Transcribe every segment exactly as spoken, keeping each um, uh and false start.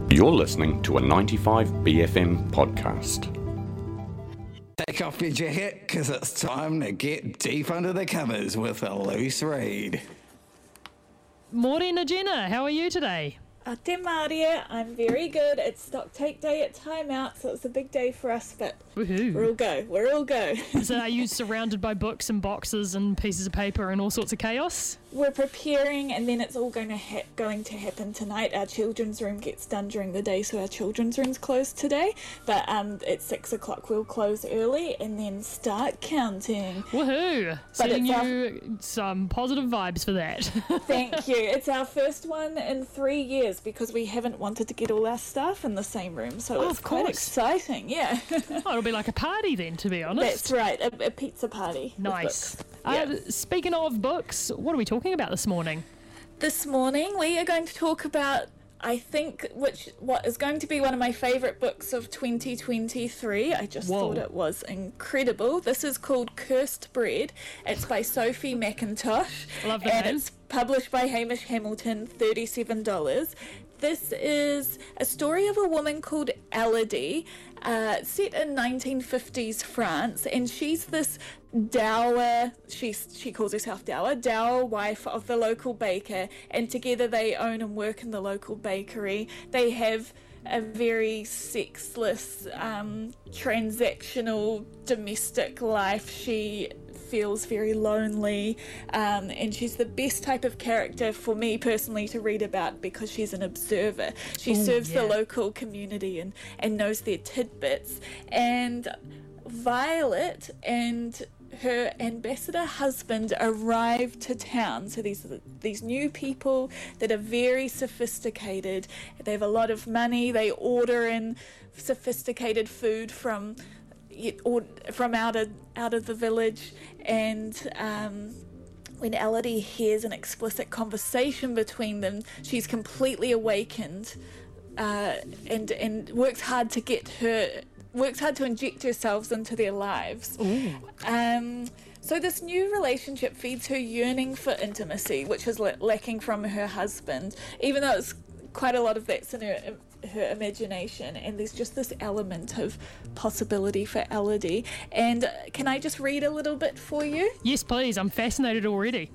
You're listening to a ninety-five B F M podcast. Take off your jacket, because it's time to get deep under the covers with a loose read. Morena Jenna, how are you today? Ate Maria, I'm very good. It's stock take day at Time Out, so it's a big day for us, but Woohoo. we're all go. We're all go. So are you surrounded by books and boxes and pieces of paper and all sorts of chaos? We're preparing, and then it's all going to ha- going to happen tonight. Our children's room gets done during the day, so our children's room's closed today. But um, at six o'clock we'll close early and then start counting. Woohoo! But Sending it's our- you some positive vibes for that. Thank you. It's our first one in three years because we haven't wanted to get all our stuff in the same room, so Oh, it's of quite course. exciting. Yeah, Oh, it'll be like a party then, to be honest. that's right. A, a pizza party. with Nice. books. Uh, Yeah. Speaking of books, what are we talking about this morning? This morning we are going to talk about, I think, which what is going to be one of my favourite books of twenty twenty-three. I just Whoa. thought it was incredible. This is called Cursed Bread. It's by Sophie McIntosh. Love the and name. it's published by Hamish Hamilton, thirty-seven dollars. This is a story of a woman called Elodie, uh, set in nineteen fifties France, and she's this dour, she's, she calls herself dour, dour wife of the local baker, and together they own and work in the local bakery. They have a very sexless, um, transactional, domestic life. She feels very lonely, um, and she's the best type of character for me personally to read about because she's an observer. She Ooh, serves yeah. the local community and, and knows their tidbits. And Violet and her ambassador husband arrive to town. So these are the, these new people that are very sophisticated. They have a lot of money. They order in sophisticated food from or from out of out of the village, and um, when Elodie hears an explicit conversation between them, she's completely awakened, uh, and and works hard to get her works hard to inject herself into their lives. Ooh. Um, so this new relationship feeds her yearning for intimacy, which is la- lacking from her husband, even though it's quite a lot of that's in her her imagination, and there's just this element of possibility for Elodie. And uh, can I just read a little bit for you? Yes, please. I'm fascinated already.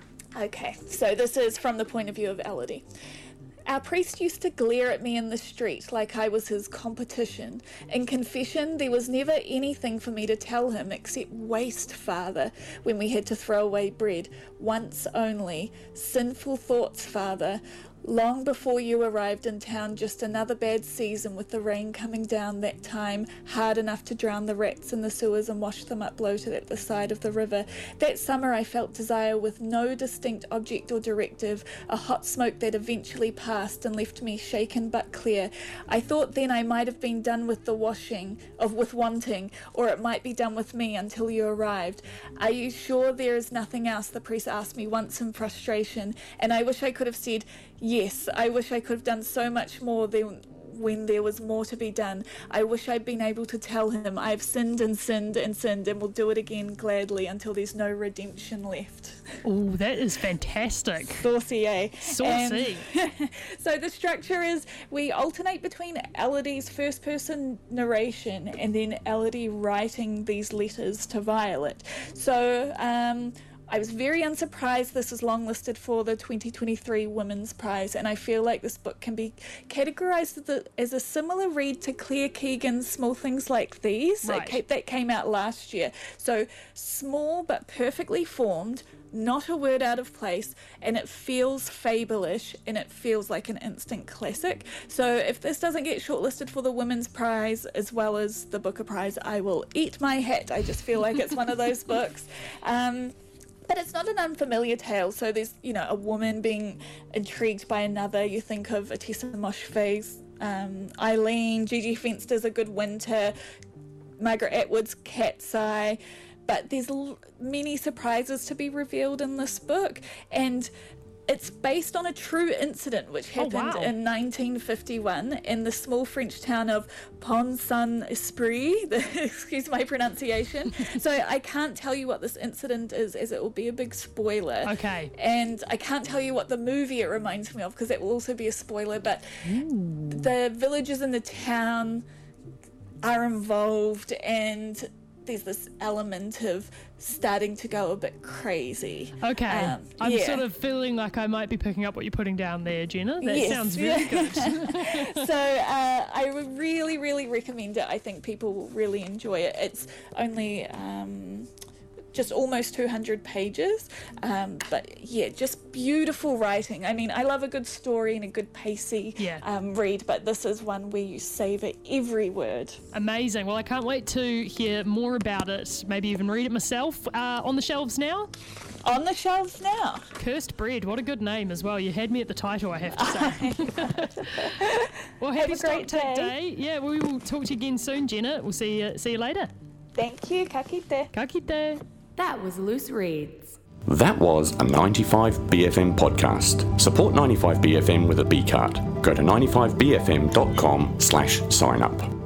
Okay, so this is from the point of view of Elodie. Our priest used to glare at me in the street like I was his competition. In confession, there was never anything for me to tell him except waste, Father, when we had to throw away bread. Once only. Sinful thoughts, Father. Long before you arrived in town, just another bad season with the rain coming down that time, hard enough to drown the rats in the sewers and wash them up bloated at the side of the river. That summer I felt desire with no distinct object or directive, a hot smoke that eventually passed and left me shaken but clear. I thought then I might have been done with the washing, of with wanting, or it might be done with me until you arrived. Are you sure there is nothing else? The priest asked me once in frustration, and I wish I could have said, yes, I wish I could have done so much more than when there was more to be done. I wish I'd been able to tell him I've sinned and sinned and sinned and will do it again gladly until there's no redemption left. Oh, that is fantastic. Saucy, eh? Saucy. And so the structure is we alternate between Elodie's first person narration and then Elodie writing these letters to Violet. So, um... I was very unsurprised this is longlisted for the twenty twenty-three Women's Prize, and I feel like this book can be categorised as a, as a similar read to Claire Keegan's Small Things Like These. Right. That, came, that came out last year. So small but perfectly formed, not a word out of place, and it feels fable-ish, and it feels like an instant classic. So if this doesn't get shortlisted for the Women's Prize as well as the Booker Prize, I will eat my hat. I just feel like it's one of those books. Um, But it's not an unfamiliar tale. So there's, you know, a woman being intrigued by another. You think of Atessa Moshfegh's um, Eileen, Gigi Fenster's A Good Winter, Margaret Atwood's Cat's Eye. But there's l- many surprises to be revealed in this book. And It's based on a true incident which happened wow. in nineteen fifty-one in the small French town of Pont-Saint-Esprit. Excuse my pronunciation. So I can't tell you what this incident is, as it will be a big spoiler. Okay. And I can't tell you what the movie it reminds me of, because that will also be a spoiler. But Ooh. the villagers in the town are involved, and there's this element of starting to go a bit crazy. Okay. Um, I'm yeah. sort of feeling like I might be picking up what you're putting down there, Jenna. That yes. sounds really good. So uh, I would really, really recommend it. I think people will really enjoy it. It's only um, just almost two hundred pages. Um, but yeah, just beautiful writing. I mean, I love a good story and a good pacey yeah. um, read, but this is one where you savour every word. Amazing. Well, I can't wait to hear more about it, maybe even read it myself. Uh, on the shelves now? On the shelves now. Cursed Bread, what a good name as well. You had me at the title, I have to say. Well, happy have a great Stock Take day. Day. Yeah, we will talk to you again soon, Jenna. We'll see you, see you later. Thank you. Ka kite. Ka kite. That was Loose Reads. That was a ninety-five B F M podcast. Support ninety-five B F M with a B card. Go to ninety-five B F M dot com slash sign up.